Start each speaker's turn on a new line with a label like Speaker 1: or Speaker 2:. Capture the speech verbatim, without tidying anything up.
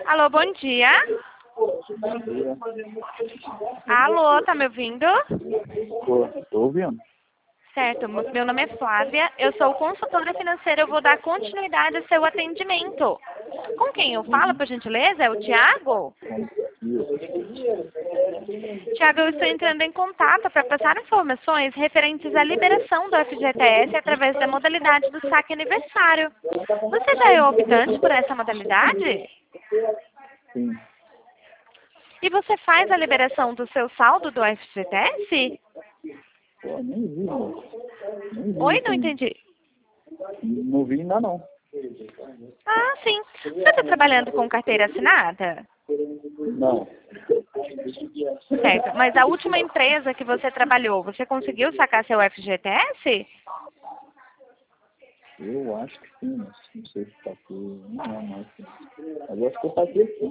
Speaker 1: Alô, bom dia. Alô, tá me ouvindo?
Speaker 2: Tô, tô ouvindo.
Speaker 1: Certo, meu nome é Flávia, eu sou consultora financeira, eu vou dar continuidade ao seu atendimento. Com quem eu falo, por gentileza? É o Tiago? Tiago, eu estou entrando em contato para passar informações referentes à liberação do F G T S através da modalidade do saque aniversário. Você já é optante por essa modalidade?
Speaker 2: Sim.
Speaker 1: E você faz a liberação do seu saldo do F G T S?
Speaker 2: Pô, nem vi, mano. Nem vi
Speaker 1: Oi,
Speaker 2: isso
Speaker 1: não
Speaker 2: ainda.
Speaker 1: entendi.
Speaker 2: Não vi ainda não.
Speaker 1: Ah, sim. Você está trabalhando com carteira assinada?
Speaker 2: Não.
Speaker 1: Certo. Mas a última empresa que você trabalhou, você conseguiu sacar seu F G T S?
Speaker 2: Eu acho que sim, mas não sei se tá aqui. Não, não, mas eu acho que eu saquei sim.